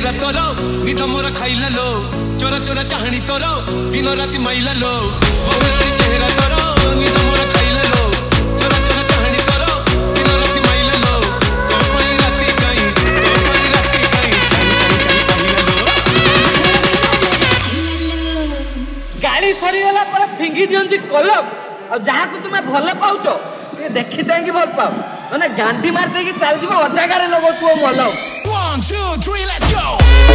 चेहरा तोर निद मोर खाइला लो चोरा चोरा चाहनी तोर दिन राति माइला लो बहुरानी चेहरा तोर निद मोर खाइला लो चोरा चोरा चाहनी तोर दिन राति माइला लो तो पई राति काई चाही पाइला लो गाड़ी सरी गला पर फिंगी दियंती कलम और जहा को तुमे भले पाउचो ये देखि जांगी भल पाओ माने गांधी मार दे के चल जीवो अधा गाड़ी लगो तू मलो 1 2 3 let's go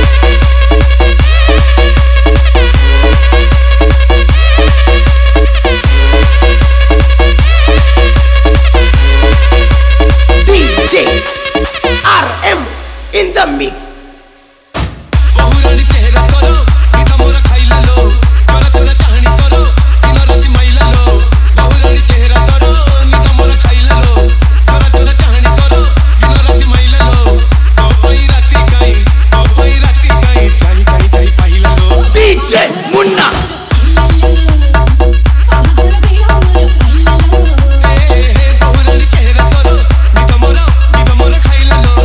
DJ RM in the mix बहुरानी चेहरा तोर निद मोर खाइला लो चोरा चोरा चाहनी तोर दिन राति माइला लो बहुरानी चेहरा तोर निद मोर खाइला लो चोरा चोरा चाहनी तोर दिन राति माइला लो तो पई राति काई चाही पाइला लो DJ Munna बहुरानी चेहरा तोर निद मोर खाइला लो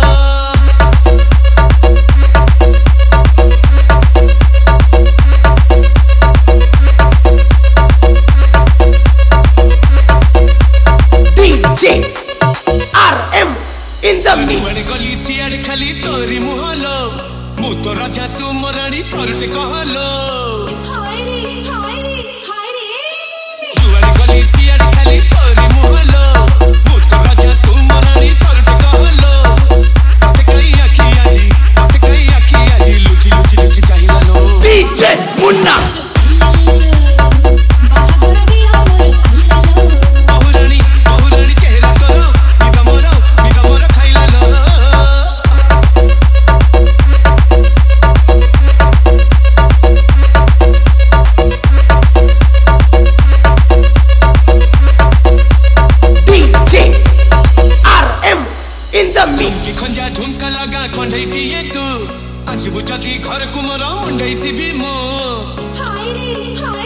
DJ RM in the mix बड़े गली सियाड़ खाली तोरी मुहलो मु तो राजा तू मोरानी तोरटे कहलो बड़े गली सियाड़ खाली तोरी मुहलो मु तो राजा तू मोरानी तोरटे कहलो पते कई आखी आजी लुची चाहिला लो DJ Munna बहुरानी चेहरा तोर निद मोर खाइला लो DJ RM in the mix की खंजा झुमका लगा कंढई दिए तू आसिबु जदी घर कुमर मुंडई दिबी मो हाय रे हाय